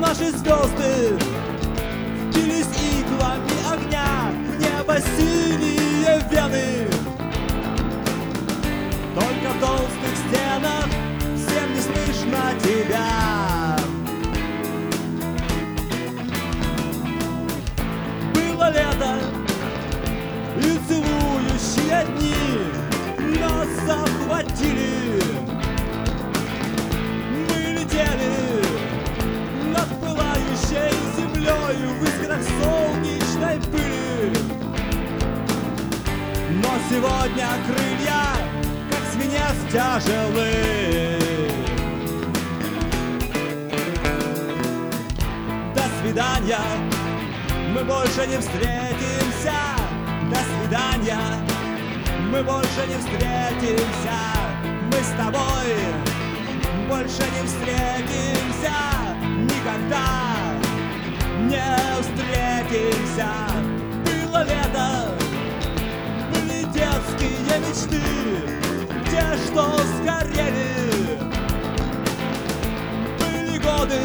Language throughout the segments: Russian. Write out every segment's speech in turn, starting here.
наши звезды впились иглами огня в небо синие вены. Только в толстых стенах всем не слышно тебя. Было лето и целующие дни нас захватили. Мы летели над пылающей землей в искрах солнечной пыли. Но сегодня крылья, как свинец, тяжелы. До свидания, мы больше не встретимся. До свидания, мы больше не встретимся. Мы с тобой больше не встретимся. Никогда не встретимся. Было лето, были детские мечты, те, что сгорели. Были годы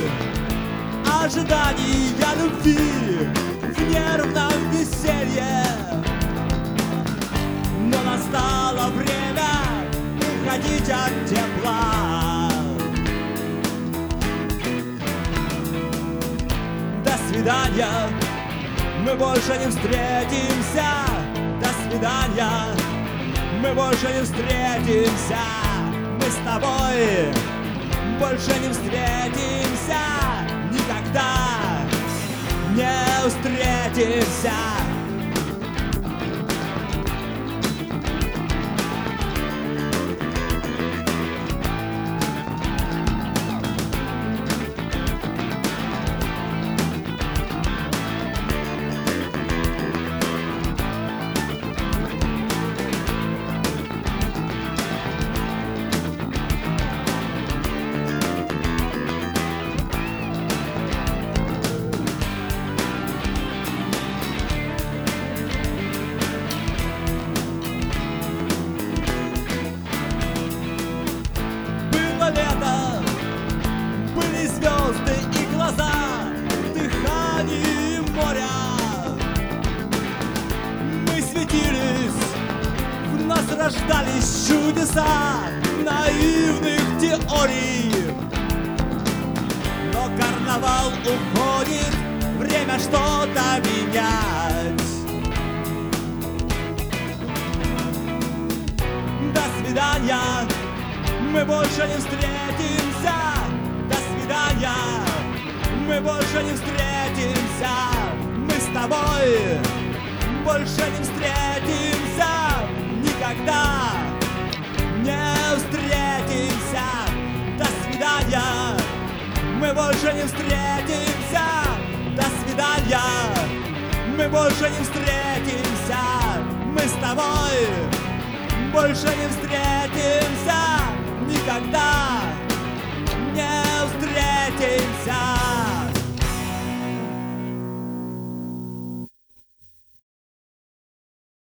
ожидания любви в нервном веселье. Но настало время уходить от тепла. До свидания, мы больше не встретимся. До свидания, мы больше не встретимся. Мы с тобой больше не встретимся. Никогда не встретимся. Лето, были звезды и глаза в дыхании моря. Мы светились, в нас рождались чудеса наивных теорий. Но карнавал уходит, время что-то менять. До свидания, мы больше не встретимся. До свидания, мы больше не встретимся. Мы с тобой больше не встретимся. Никогда не встретимся. До свидания, мы больше не встретимся. До свидания, мы больше не встретимся. Мы с тобой больше не встретимся. Никогда